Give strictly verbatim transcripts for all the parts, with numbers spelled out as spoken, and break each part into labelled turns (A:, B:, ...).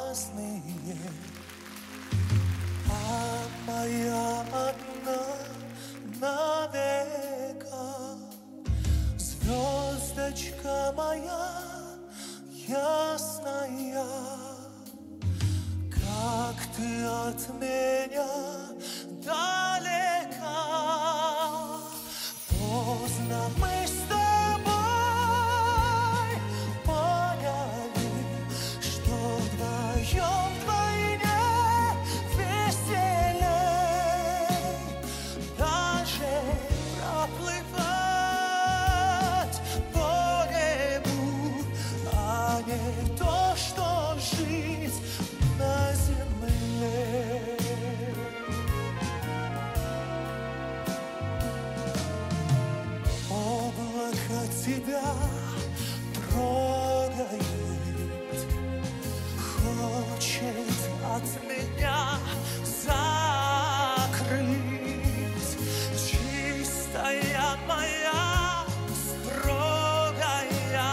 A: разные, а моя одна навека. Звездочка моя ясная, как ты от меня далека. Поздно мы с тобой поняли, что вдвоем вдвойне веселей. Даже проплывать по небу, а не то, что жить на земле. Облако тебя трогает, хочет от меня закрыть. Чистая моя, строгая,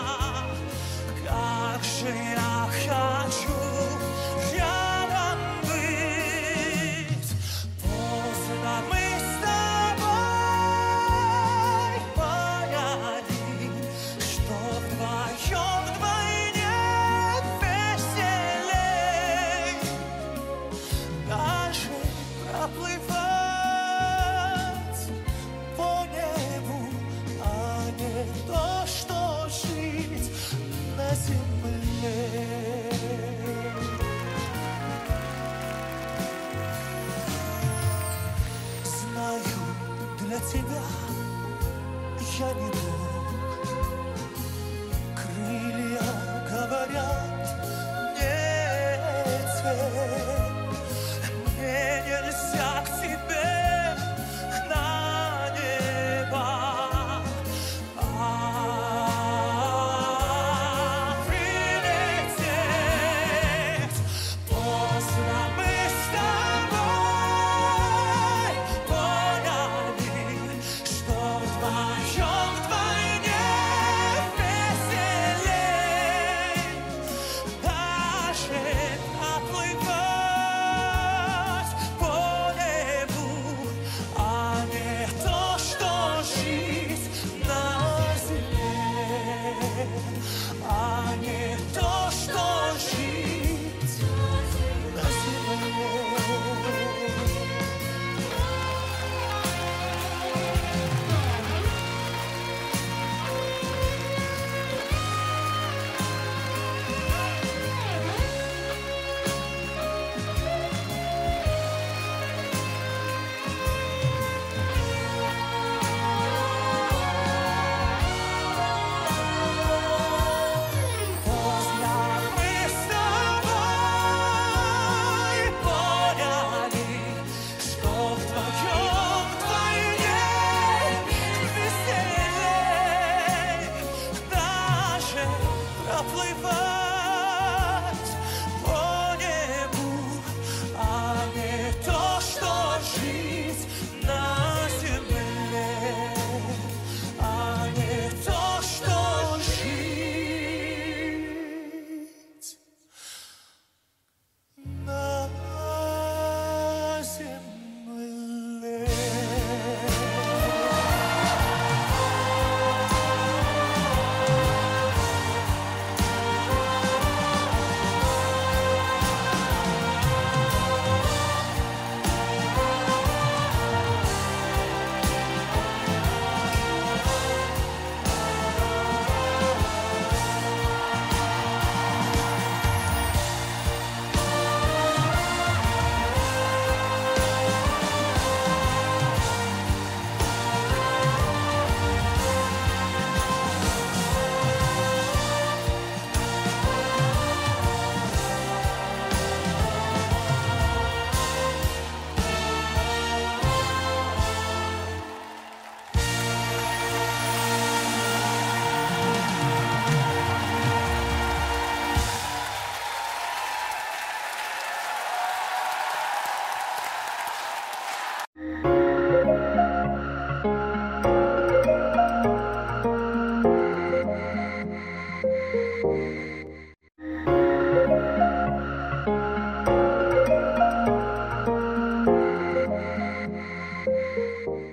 A: как же я хочу рядом быть. Поздно мы с тобой поняли, что вдвоем вдвойне веселей. Даже проплывать по небу, а не то, что жить на земле. Знаю, для тебя я не Бог. Крылья говорят не те. Мне нельзя к тебе на небо, а прилететь. Поздно мы с тобой поняли, что вдвоем вдвойне веселей. Даже проплывать по небу, а не то, что жить на земле, а не то, что жить на земле. Поздно мы с тобой поняли, что вдвоем вдвойне веселей. Даже проплывать по небу, а не то, что жить на земле, а не то, что жить на земле.
B: Thank you.